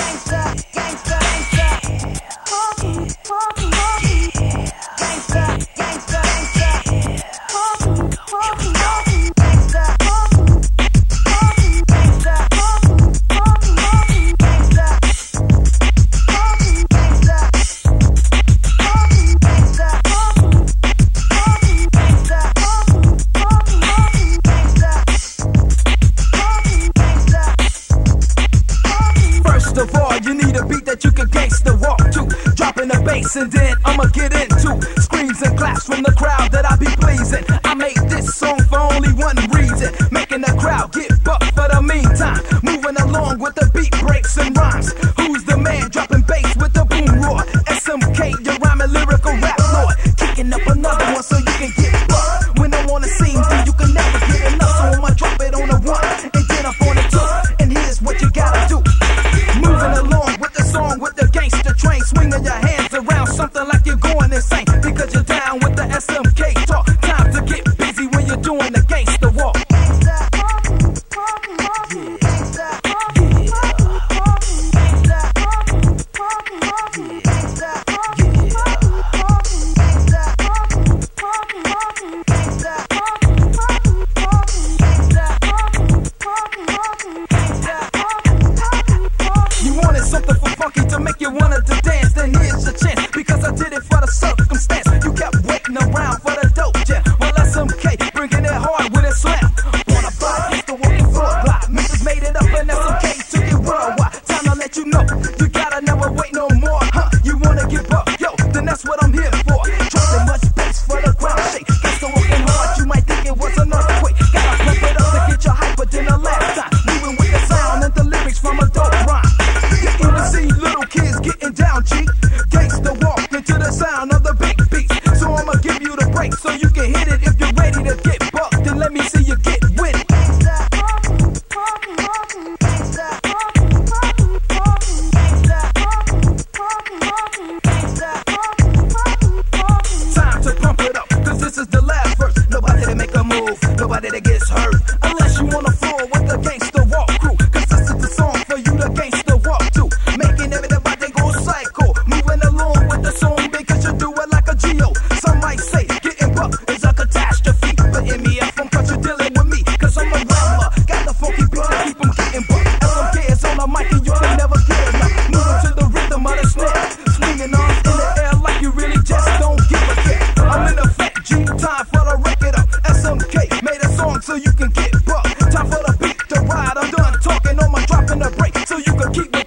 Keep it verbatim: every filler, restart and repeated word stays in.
And then I'ma get into screams and claps from the crowd that I be pleasing. I made this song for only one reason, making the crowd get bucked for the meantime. Moving along with the beat breaks and rhymes. Who's the man dropping bass with the boom roar? S M K, your rhyming lyrical rap lord. Kicking up another one so you can get bucked. When I'm on the scene, then you can never get enough. So I'ma drop it on the one and then up on the two. And here's what you gotta do. Moving along with the song with the gangster train, swinging your hands around something like you're going insane, because you're down with the S M K talk. Time to get busy when you're doing the gangster walk. You wanted something for funky to make you wanted to dance, then here's your chance, because I did it for the circumstance. You kept waiting around for the dope jam. Well, S M K bringing it hard with a slam. On a body, it's the walking floor block. Missus made it up and S M K took it worldwide. Time to let you know, you gotta never wait no more, huh? You wanna give up, yo, then that's what I'm here for. Dropping much bass for the ground shake. Gets the walking hard, you might think it was an earthquake. Gotta pump it up to get your hyper than the last time. Moving with the sound and the lyrics from a dope rhyme. You can see little kids getting down, G. Gangsta walk into the sound of the big beats. So I'ma give you the break so you can hit it. If you're ready to get bucked, then let me see you get with it. Time to pump it up, cause this is the last verse. Nobody to make a move, nobody that gets hurt, unless you on the floor with the gangsta walk crew. Cause this is the song for you to gangsta walk to, making everybody go psycho. Moving along with the song because you do it like a Geo. Some might say getting bucked is a catastrophe, but in me up from cause you're dealing with me, cause I'm a rapper. Got the funky beat to keep them getting bucked. S M K is on the mic and you can never get enough. Moving to the rhythm of the snare, swinging arms in the air like you really just don't give a care. I'm in effect, G, time for the record up. S M K made a song so you can get bucked. Time for the beat to ride, I'm done talking on my dropping the break so you can keep